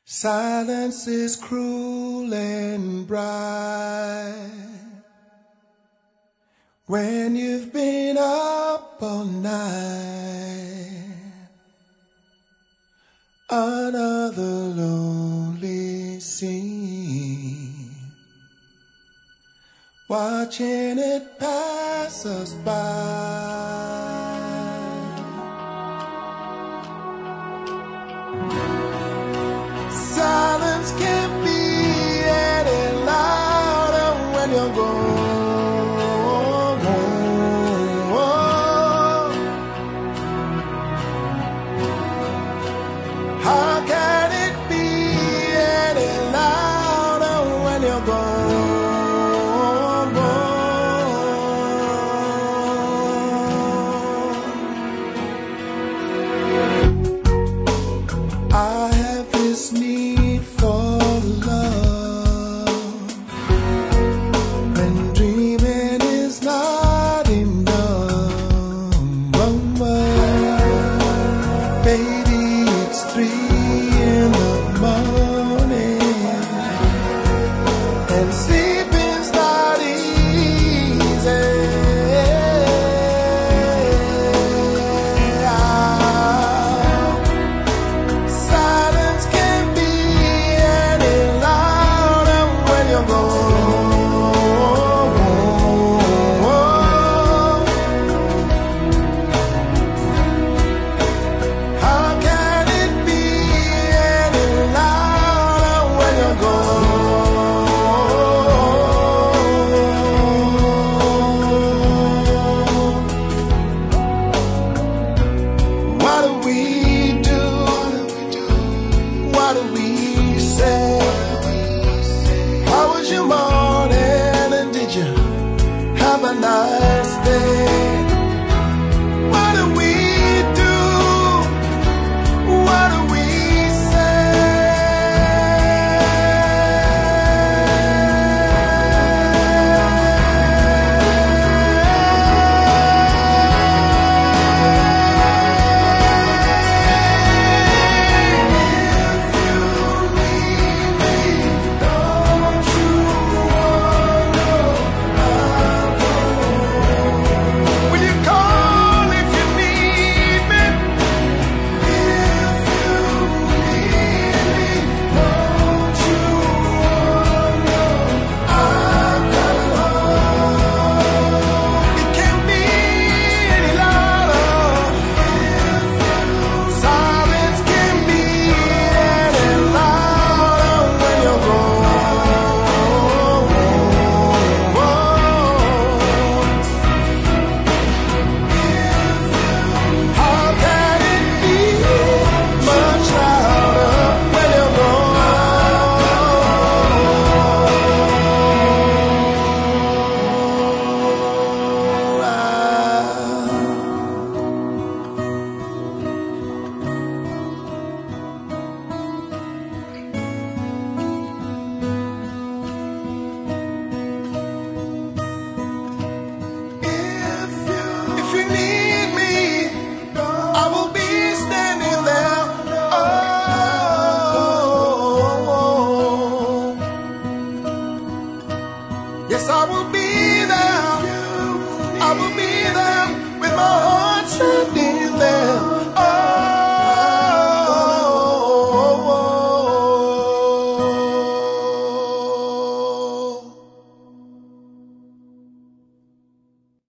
Silence is cruel and bright when you've been up all night. Another lonely scene, watching it pass us by. Silence can't be any louder when you're gone. How can it be any louder when you're gone? I have this need for love when dreaming is not enough. Baby, it's 3 in the morning and sleeping's not easy. Silence can't be any louder when you're gone. How can it be any louder when you're gone? What do we do? What do we say? How was your morning and did you have a nice